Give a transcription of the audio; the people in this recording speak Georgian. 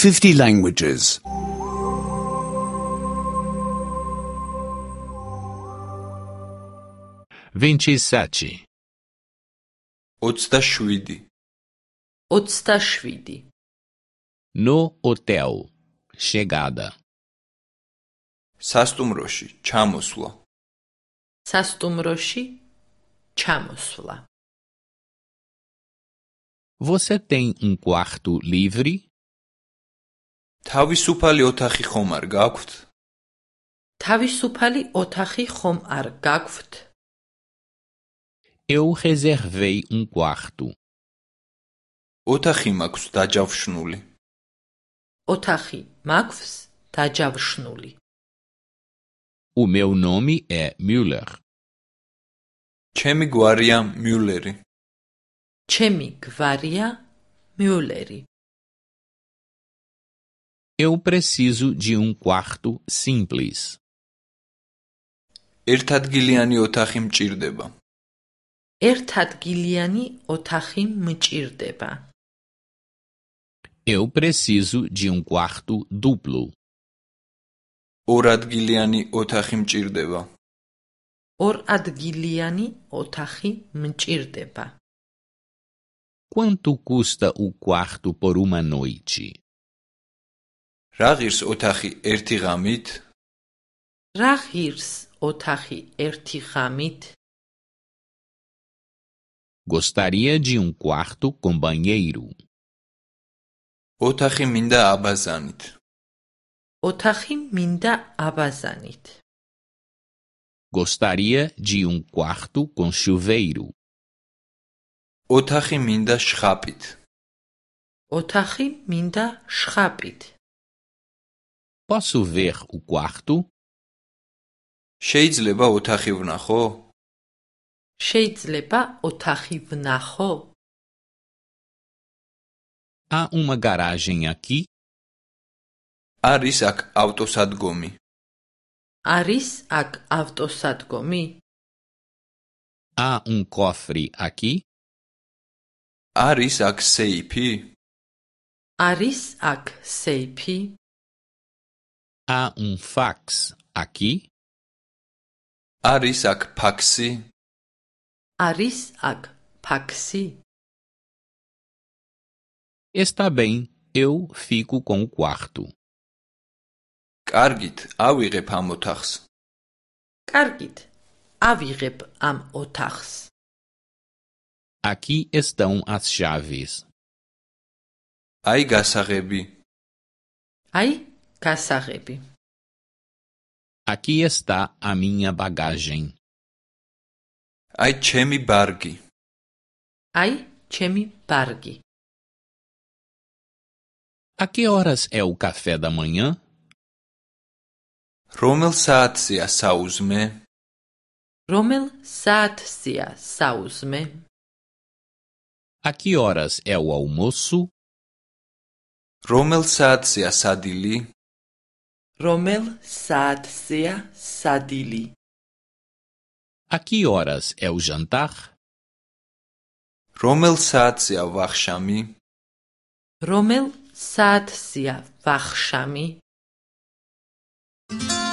50 languages. 27. 27. 27. No hotel. Chegada. სასტუმროში ჩამოსვლა. სასტუმროში ჩამოსვლა. Você tem quarto livre? თავისუფალი ოთახი ხომ არ გაქვთ? თავისუფალი ოთახი ხომ არ გაქვთ? Eu reservei quarto. ოთახი მაქვს დაჯავშნული. ოთახი მაქვს დაჯავშნული. O meu nome é Müller. ჩემი გვარია მიულერი. ჩემი გვარია მიულერი. Eu preciso de quarto simples. ერთადგილიანი ოთახი მჭირდება. ერთადგილიანი ოთახი მჭირდება. Eu preciso de quarto duplo. ორადგილიანი ოთახი მჭირდება. ორადგილიანი ოთახი მჭირდება. Quanto custa o quarto por uma noite? რა ღირს ოთახი ერთი ღამით? რა ღირს ოთახი ერთი ღამით? Gostaria de quarto com banheiro. ოთახი მინდა აბაზანით. ოთახი მინდა აბაზანით. Gostaria de quarto com chuveiro. ოთახი მინდა შხაპით. ოთახი მინდა შხაპით. Posso ver o quarto? შეიძლება ოთახი ვნახო? შეიძლება ოთახი ვნახო? Há uma garagem aqui? არის აქ ავტოსადგომი. არის აქ ავტოსადგომი? Há cofre aqui? არის აქ სეიფი? არის აქ სეიფი? Há fax aqui? არის აქ ფაქსი? არის აქ ფაქსი? Está bem, eu fico com o quarto. კარგით, ავიღებ ამ ოთახს. კარგით, ავიღებ ამ ოთახს. Aqui estão as chaves. აი გასაღები. აი, გასაღები. Aqui está a minha bagagem. აი ჩემი ბარგი. აი, ჩემი ბარგი. A que horas é o café da manhã? რომელ საათზეა საუზმე? რომელ საათზეა საუზმე? A que horas é o almoço? რომელ საათზეა სადილი? რომელ საათზეა სადილი? A que horas é o jantar? რომელ საათზეა ვახშამი? რომელ საათზეა ვახშამი?